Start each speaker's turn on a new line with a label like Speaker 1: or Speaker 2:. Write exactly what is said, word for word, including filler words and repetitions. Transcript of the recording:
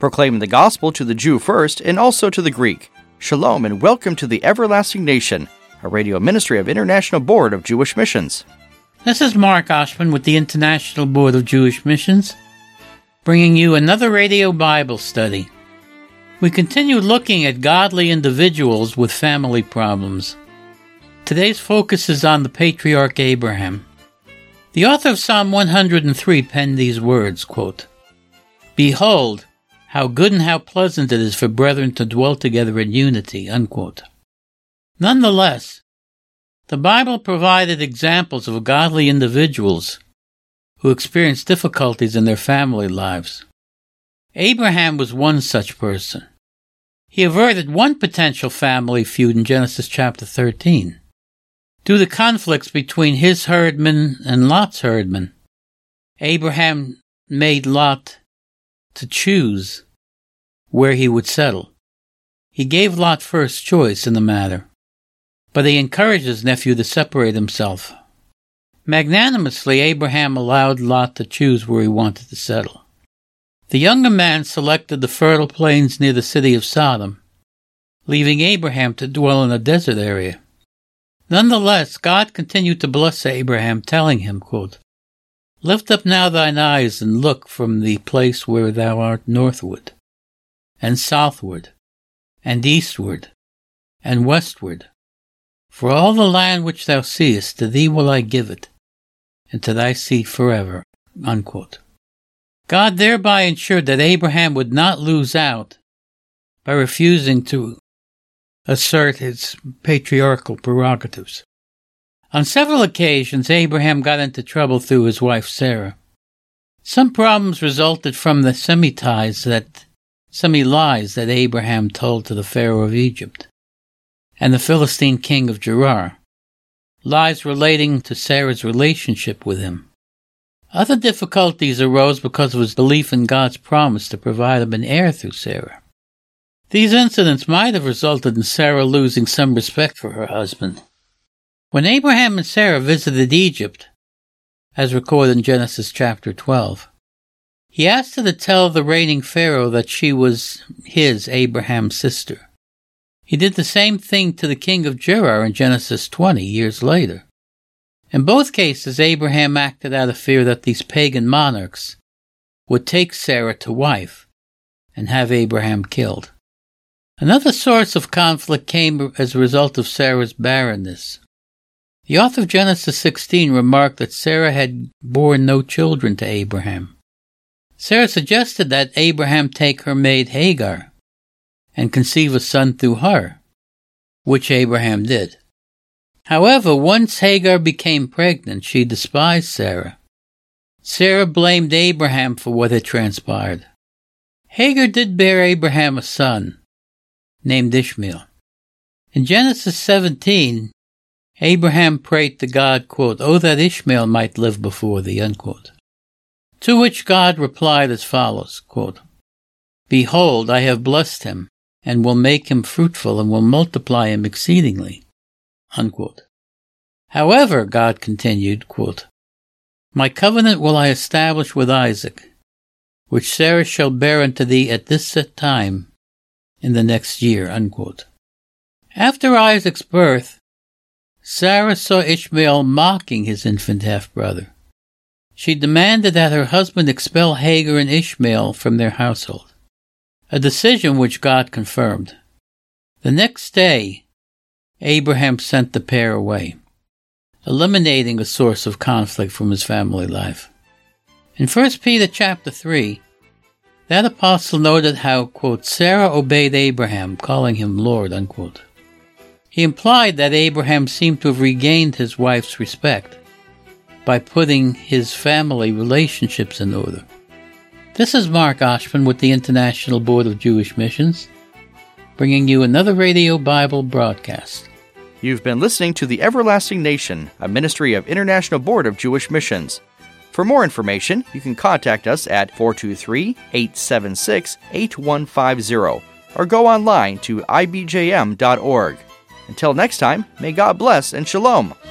Speaker 1: proclaiming the gospel to the Jew first and also to the Greek. Shalom and welcome to the Everlasting Nation, a radio ministry of International Board of Jewish Missions.
Speaker 2: This is Mark Oshman with the International Board of Jewish Missions, bringing you another radio Bible study. We continue looking at godly individuals with family problems. Today's focus is on the patriarch Abraham. The author of Psalm one hundred three penned these words, quote, "Behold, how good and how pleasant it is for brethren to dwell together in unity," unquote. Nonetheless, the Bible provided examples of godly individuals who experienced difficulties in their family lives. Abraham was one such person. He averted one potential family feud in Genesis chapter thirteen. Due to conflicts between his herdmen and Lot's herdmen, Abraham made Lot to choose where he would settle. He gave Lot first choice in the matter, but he encouraged his nephew to separate himself. Magnanimously, Abraham allowed Lot to choose where he wanted to settle. The younger man selected the fertile plains near the city of Sodom, leaving Abraham to dwell in a desert area. Nonetheless, God continued to bless Abraham, telling him, quote, "Lift up now thine eyes and look from the place where thou art northward, and southward, and eastward, and westward. For all the land which thou seest, to thee will I give it, and to thy seed forever," unquote. God thereby ensured that Abraham would not lose out by refusing to assert his patriarchal prerogatives. On several occasions, Abraham got into trouble through his wife Sarah. Some problems resulted from the semi-ties that semi-lies that Abraham told to the Pharaoh of Egypt and the Philistine king of Gerar, lies relating to Sarah's relationship with him. Other difficulties arose because of his belief in God's promise to provide him an heir through Sarah. These incidents might have resulted in Sarah losing some respect for her husband. When Abraham and Sarah visited Egypt, as recorded in Genesis chapter twelve, he asked her to tell the reigning Pharaoh that she was his, Abraham's, sister. He did the same thing to the king of Gerar in Genesis twenty years later. In both cases, Abraham acted out of fear that these pagan monarchs would take Sarah to wife and have Abraham killed. Another source of conflict came as a result of Sarah's barrenness. The author of Genesis sixteen remarked that Sarah had borne no children to Abraham. Sarah suggested that Abraham take her maid Hagar and conceive a son through her, which Abraham did. However, once Hagar became pregnant, she despised Sarah. Sarah blamed Abraham for what had transpired. Hagar did bear Abraham a son, named Ishmael. In Genesis seventeen, Abraham prayed to God, quote, "Oh, that Ishmael might live before thee," unquote. To which God replied as follows, quote, "Behold, I have blessed him, and will make him fruitful, and will multiply him exceedingly," unquote. However, God continued, quote, "My covenant will I establish with Isaac, which Sarah shall bear unto thee at this set time in the next year," unquote. After Isaac's birth, Sarah saw Ishmael mocking his infant half-brother. She demanded that her husband expel Hagar and Ishmael from their household, a decision which God confirmed. The next day, Abraham sent the pair away, eliminating a source of conflict from his family life. In First Peter chapter three, that apostle noted how, quote, "Sarah obeyed Abraham, calling him Lord," unquote. He implied that Abraham seemed to have regained his wife's respect by putting his family relationships in order. This is Mark Oshman with the International Board of Jewish Missions, bringing you another radio Bible broadcast.
Speaker 1: You've been listening to The Everlasting Nation, a ministry of International Board of Jewish Missions. For more information, you can contact us at four two three, eight seven six, eight one five zero or go online to I B J M dot org. Until next time, may God bless and shalom.